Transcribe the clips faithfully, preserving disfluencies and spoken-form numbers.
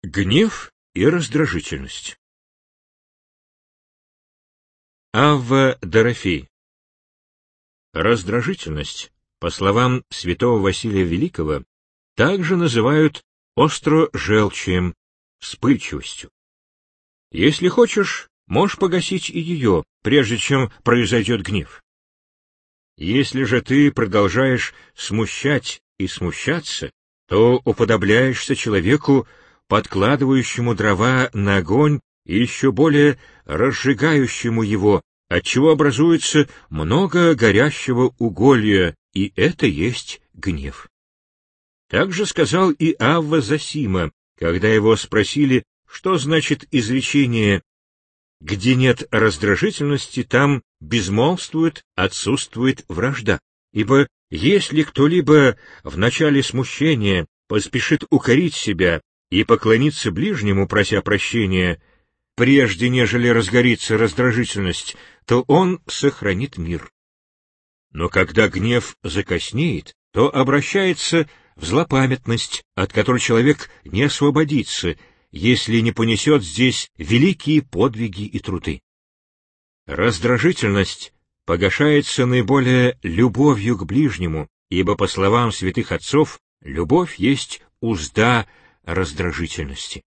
Гнев и раздражительность. Авва Дорофей. Раздражительность, по словам святого Василия Великого, также называют остро-желчием, вспыльчивостью. Если хочешь, можешь погасить и ее, прежде чем произойдет гнев. Если же ты продолжаешь смущать и смущаться, то уподобляешься человеку, подкладывающему дрова на огонь и еще более разжигающему его, отчего образуется много горящего уголья, и это есть гнев. Так же сказал и Авва Зосима, когда его спросили, что значит изречение «где нет раздражительности, там безмолвствует, отсутствует вражда». Ибо если кто-либо в начале смущения поспешит укорить себя и поклониться ближнему, прося прощения, прежде нежели разгорится раздражительность, то он сохранит мир. Но когда гнев закоснеет, то обращается в злопамятность, от которой человек не освободится, если не понесет здесь великие подвиги и труды. Раздражительность погашается наиболее любовью к ближнему, ибо, по словам святых отцов, любовь есть узда раздражительности.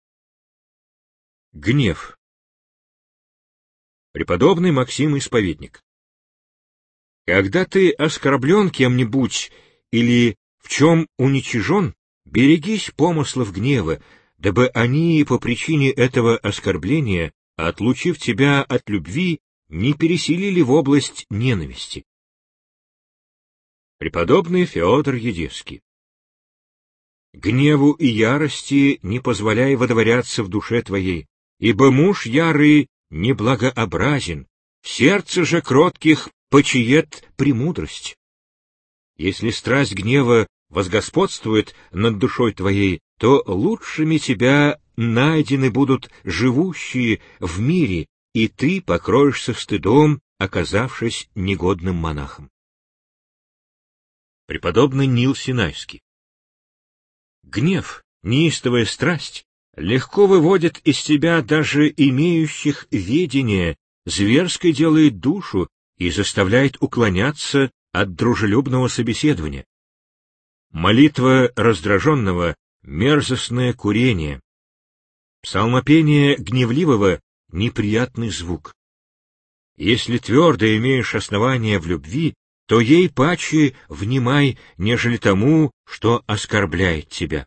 Гнев. Преподобный Максим Исповедник. Когда ты оскорблен кем-нибудь или в чем уничижен, берегись помыслов гнева, дабы они по причине этого оскорбления, отлучив тебя от любви, не переселили в область ненависти. Преподобный Феодор Едесский. Гневу и ярости не позволяй водворяться в душе твоей, ибо муж ярый неблагообразен, сердце же кротких почиет премудрость. Если страсть гнева возгосподствует над душой твоей, то лучшими тебя найдены будут живущие в мире, и ты покроешься стыдом, оказавшись негодным монахом. Преподобный Нил Синайский. Гнев, неистовая страсть, легко выводит из себя даже имеющих ведение, зверской делает душу и заставляет уклоняться от дружелюбного собеседования. Молитва раздраженного — мерзостное курение. Псалмопение гневливого — неприятный звук. Если твердо имеешь основание в любви, то ей паче внимай, нежели тому, что оскорбляет тебя.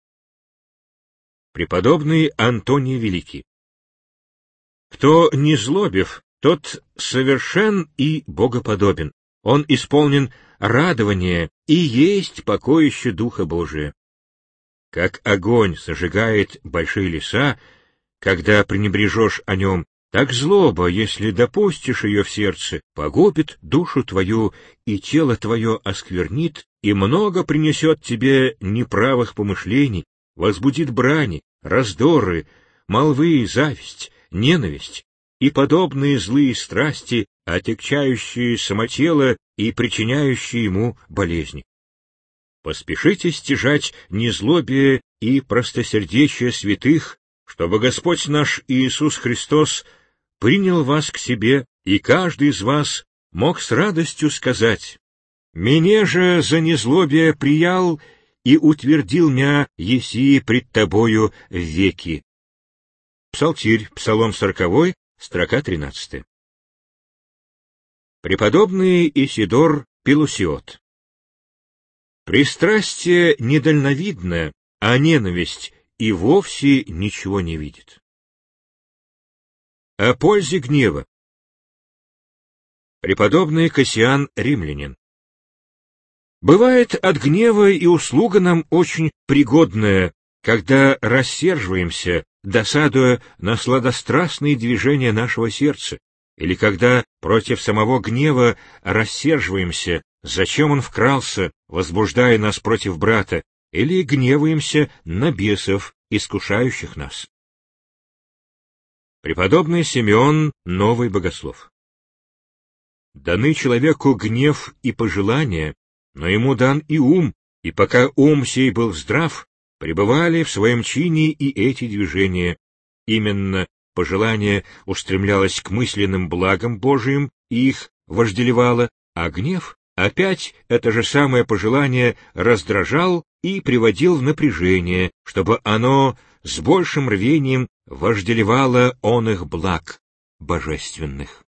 Преподобный Антоний Великий. Кто не злобив, тот совершен и богоподобен. Он исполнен радования и есть покоище Духа Божия. Как огонь сожигает большие леса, когда пренебрежешь о нем, так злоба, если допустишь ее в сердце, погубит душу твою и тело твое осквернит, и много принесет тебе неправых помышлений, возбудит брани, раздоры, молвы, зависть, ненависть и подобные злые страсти, отягчающие самотело и причиняющие ему болезни. Поспешите стяжать незлобие и простосердечие святых, чтобы Господь наш Иисус Христос принял вас к себе, и каждый из вас мог с радостью сказать: «Меня же за незлобие приял и утвердил мя еси пред тобою веки». Псалтирь, Псалом сороковой, строка тринадцатая. Преподобный Исидор Пелусиот. Пристрастие недальновидно, а ненависть и вовсе ничего не видит. О пользе гнева. Преподобный Кассиан Римлянин. Бывает от гнева и услуга нам очень пригодная, когда рассерживаемся, досадуя на сладострастные движения нашего сердца, или когда против самого гнева рассерживаемся, зачем он вкрался, возбуждая нас против брата, или гневаемся на бесов, искушающих нас. Преподобный Симеон Новый Богослов. Даны человеку гнев и пожелания, но ему дан и ум, и пока ум сей был здрав, пребывали в своем чине и эти движения. Именно пожелание устремлялось к мысленным благам Божиим и их вожделевало, а гнев опять это же самое пожелание раздражал и приводил в напряжение, чтобы оно с большим рвением вожделевало он их благ божественных.